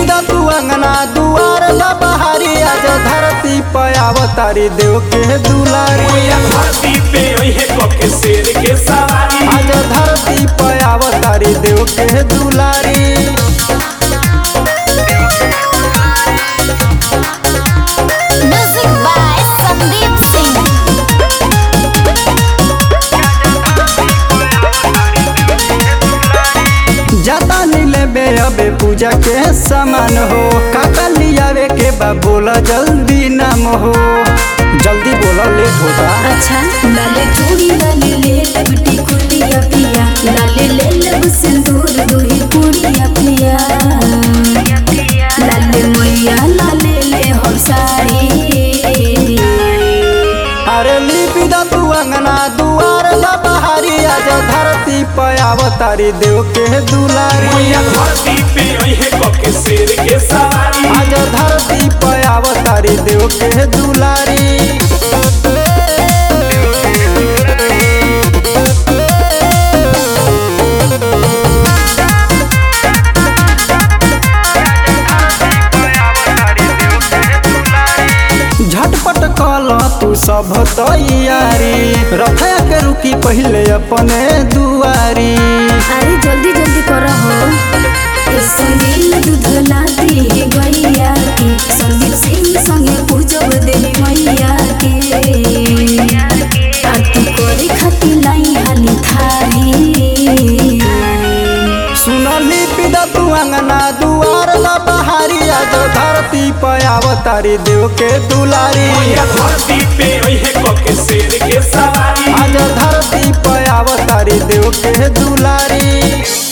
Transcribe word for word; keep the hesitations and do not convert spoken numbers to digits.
दा तू अंगना दुआर ला बहारी आज धरती पे अवतारी देव के दुलारी धरती पे ओहे कोके शेर के सवारी आज धरती पे अवतारी देव के दुलारी Music by Sandeep Singh. जाता नीले बे अबे पूजा के सामान हो काका लियावे के बा बोला जल्दी नाम हो जल्दी बोला लेट होता। अच्छा लाले चूड़ी लाले ले लबटी कुटिया पिया लाले ले लब सिंदूर दूही कुड़िया पिया लाले मैया लाले ले हो साड़ी अरे लिपि दा तू अंगना दुआर ला बहारी आज धरती पे अवतारी देव के दुलारी धरती पे ओहे कोके शेर के सवारी आज धरती पे अवतारी देव के दुलारी झटपट कल तू सब तैयारी रथया के रुकी पहले अपने दुआरी अरे जल्दी जल्दी करो हो सुनील दूध लाती गैया की संदीप सिंह संगे पूजब देवी मैया के आरती करे खाती लाई हाली थारी सुनली पिदा तू अंगना दुआर ला बहारी आज धरती पे अवतारी देव के दुलारी धरती पे ओहे कोके शेर के सवारी आज धरती पे अवतारी देव के दुलारी।